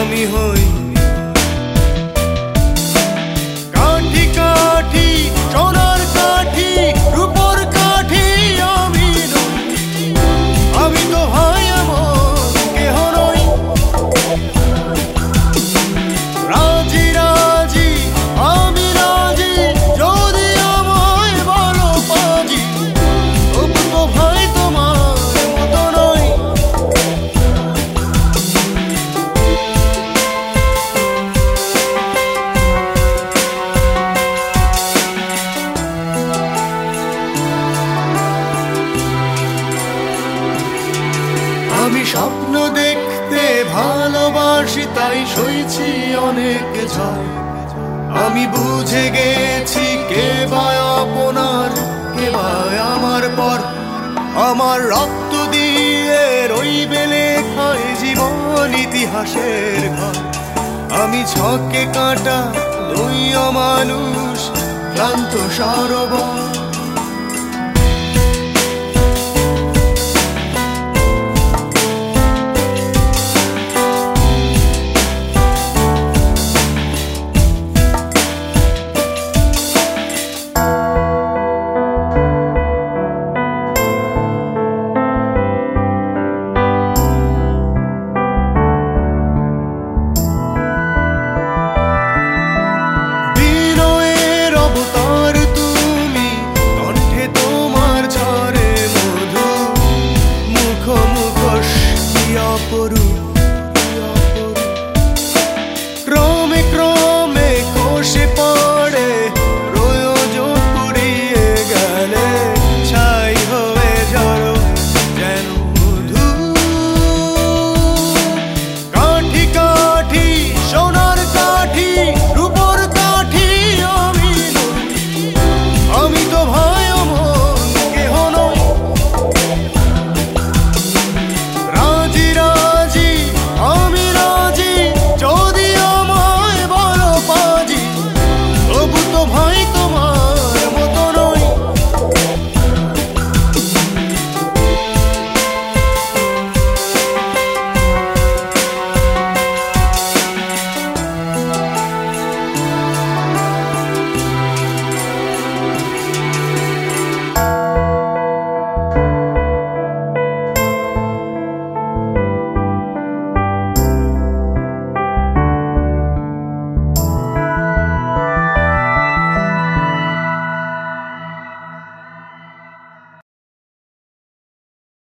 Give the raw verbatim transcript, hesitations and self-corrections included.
আমি হই। কাঠি কাঠি সোনার কাঠি রূপোর কাঠি আমি নই, আমি তো ভাই এমন কেহ নই। রাজি রাজি আমি রাজি, যদি আমায় বলো পাজি, তবু তো ভাই তোমার মতো নই। আমি স্বপ্ন দেখতে ভালোবাসি, তাই সইছি অনেক ঝড়। আমি বুঝে গেছি কে বা আপনার, কে বা আমার পর। আমার রক্ত দিয়ে রইবে লেখায় জীবন ইতিহাসের ঘর। আমি ছকে কাঁটা লইয়া মানুষ ক্লান্ত সরোবর। মুখোশ কি অপরূপ